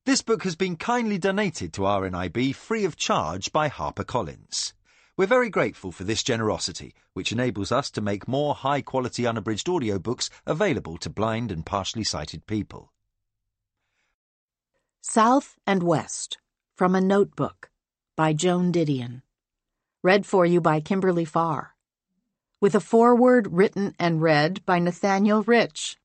This book has been kindly donated to RNIB free of charge by HarperCollins. We're very grateful for this generosity, which enables us to make more high-quality unabridged audiobooks available to blind and partially sighted people. South and West, from a Notebook, by Joan Didion. Read for you by Kimberly Farr. With a foreword written and read by Nathaniel Rich.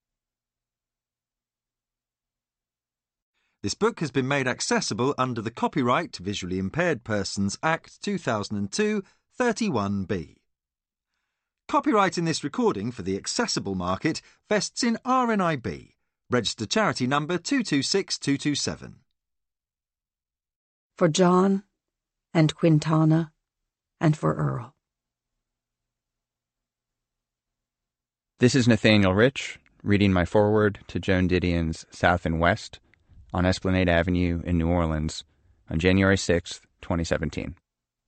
This book has been made accessible under the Copyright to Visually Impaired Persons Act 2002, 31B. Copyright in this recording for the accessible market vests in RNIB, registered charity number 226227. For John and Quintana and for Earl. This is Nathaniel Rich, reading my foreword to Joan Didion's South and West on Esplanade Avenue in New Orleans on January 6, 2017.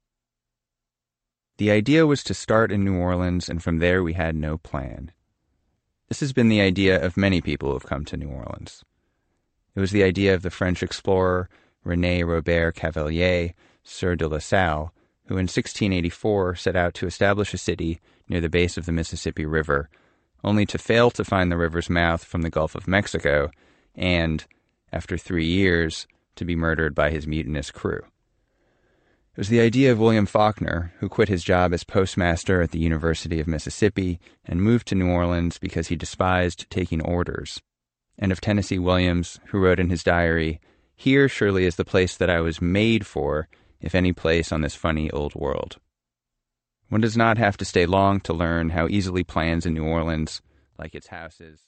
The idea was to start in New Orleans, and from there we had no plan. This has been the idea of many people who have come to New Orleans. It was the idea of the French explorer René Robert Cavelier, Sieur de La Salle, who in 1684 set out to establish a city near the base of the Mississippi River, only to fail to find the river's mouth from the Gulf of Mexico and, after 3 years, to be murdered by his mutinous crew. It was the idea of William Faulkner, who quit his job as postmaster at the University of Mississippi and moved to New Orleans because he despised taking orders, and of Tennessee Williams, who wrote in his diary, "Here surely is the place that I was made for, if any place on this funny old world." One does not have to stay long to learn how easily plans in New Orleans, like its houses,